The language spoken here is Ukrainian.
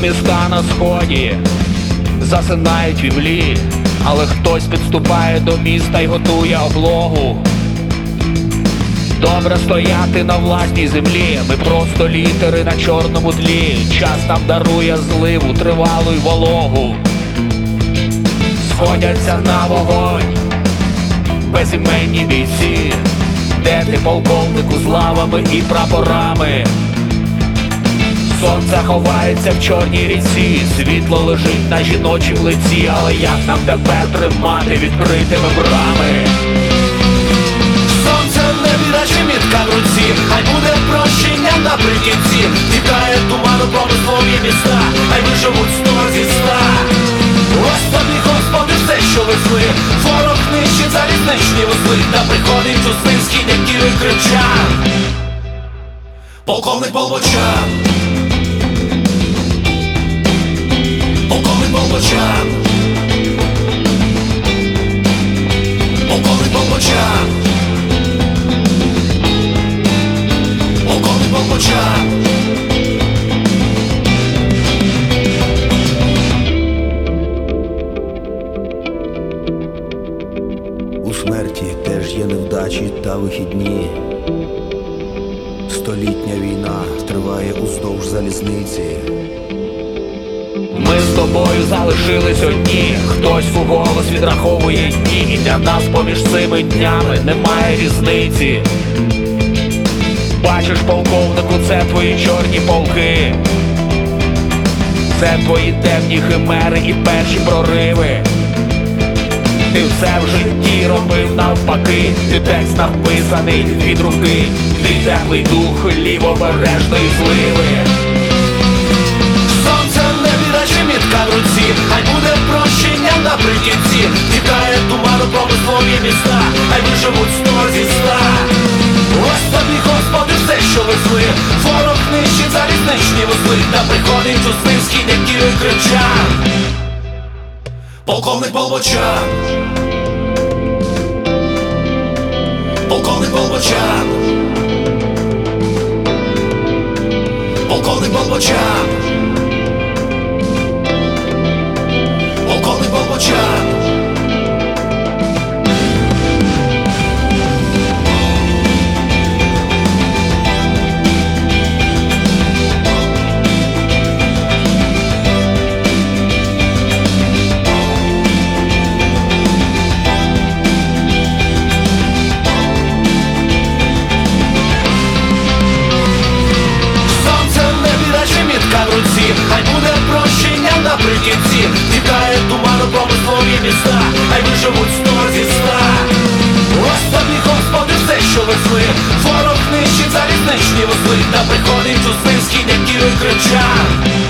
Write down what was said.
міста на сході засинають в імлі, але хтось підступає до міста й готує облогу. Добре стояти на власній землі, ми просто літери на чорному тлі. Час нам дарує зливу, тривалу й вологу. Сходяться на вогонь безіменні бійці. Де ти, полковнику, з лавами і прапорами? Сонце ховається в чорній ріці, світло лежить на жіночім лиці. Але як нам тепер тримати відкритими брами? Сонце в небі, наче мітка в руці, хай буде прощення наприкінці. Тікає туману промислові міста, хай виживуть 100 зі 100. Ось тобі, Господи, все, що везли. Ворог нищить залізничні вузли, та приходить у свинський дядьків і кричав: полковник Болбочан, полковник Болбочан, полковник Болбочан, полковник Болбочан. У смерті теж є невдачі та вихідні. Столітня війна триває уздовж залізниці. Ми з тобою залишились одні. Хтось вголос відраховує дні, і для нас поміж цими днями немає різниці. Бачиш, полковнику, це твої чорні полки, це твої темні химери і перші прориви. Ти все в житті робив навпаки, ти текст написаний від руки, ти теплий дух лівобережної зливи. Сонце в небі, наче мітка в руці, хай буде прощення наприкінці. Тікає туману промислові міста, хай виживуть 100 зі 100. Ось тобі, Господи, все, що везли. Ворог нищить залізничні вузли, та приходить у свинський дядьків і кричав: полковник Болбочан, полковник Болбочан, полковник Болбочан, полковник Болбочан. Хай буде прощення наприкінці. Тікає туману промислові міста, хай виживуть 100 зі 100. Ось тобі, Господи, все, що везли. Ворог нищить залізничні вузли, та приходить у свинський дядьків і кричав: